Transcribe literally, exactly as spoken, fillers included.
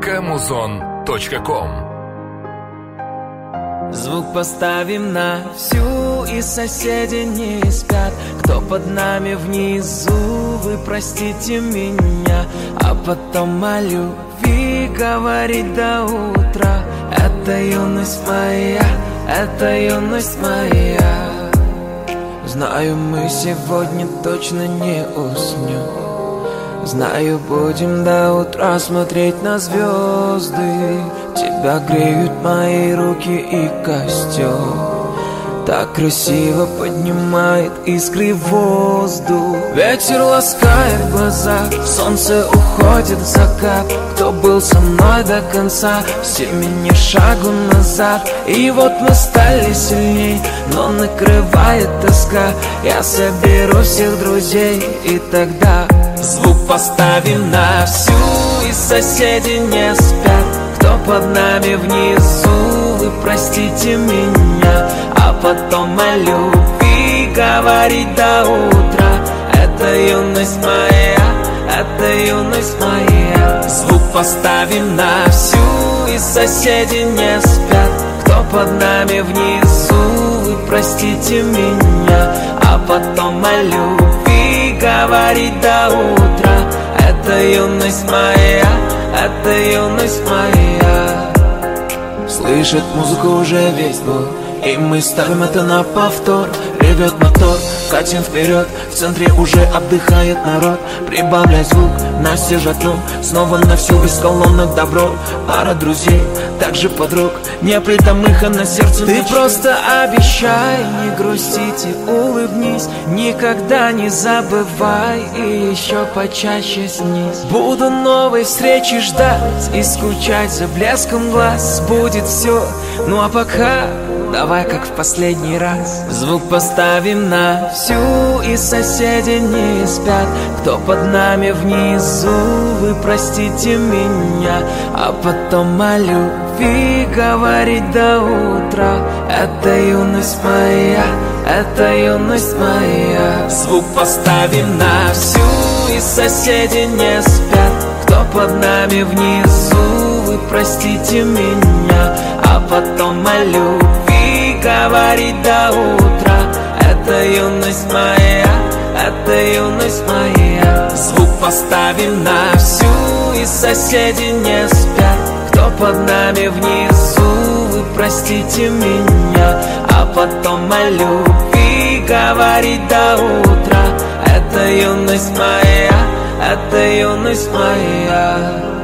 точка музон точка ком. Звук поставим на всю, и соседи не спят. Кто под нами внизу, вы простите меня. А потом о любви говорить до утра. Это юность моя, это юность моя. Знаю, мы сегодня точно не уснем. Знаю, будем до утра смотреть на звезды. Тебя греют мои руки и костер. Так красиво поднимает искры в воздух. Ветер ласкает глаза, солнце уходит в закат. Кто был со мной до конца, семени шагу назад. И вот мы стали сильней, но накрывает тоска. Я соберу всех друзей, и тогда звук поставим на всю, и соседи не спят. Кто под нами внизу, вы простите меня. А потом о любви говорить до утра. Это юность моя, это юность моя. Звук поставим на всю, и соседи не спят. Кто под нами внизу, вы простите меня. А потом о любви говорить до утра. Это юность моя, это юность моя. Слышит музыку уже весь двор, и мы ставим это на повтор. Ревет мотор, катим вперед, в центре уже отдыхает народ. Прибавляй звук на все жатну, снова на всю, без колонок добро. Пара друзей, также подруг, не притомыха на сердце. Ты ночь. Просто обещай, не грустить и улыбнись. Никогда не забывай и еще почаще снись. Буду новой встречи ждать и скучать за блеском глаз. Будет все, ну а пока давай как в последний раз. Звук поставим на всю, и соседи не спят. Кто под нами внизу, вы простите меня. А потом о любви говорить до утра. Это юность моя, это юность моя. Звук поставим на всю, и соседи не спят. Кто под нами внизу, вы простите меня. А потом о любви говорить до утра. Это юность моя, это юность моя. Звук поставим на всю, и соседи не спят. Кто под нами внизу, вы простите меня. А потом о любви говорить до утра. Это юность моя, это юность моя.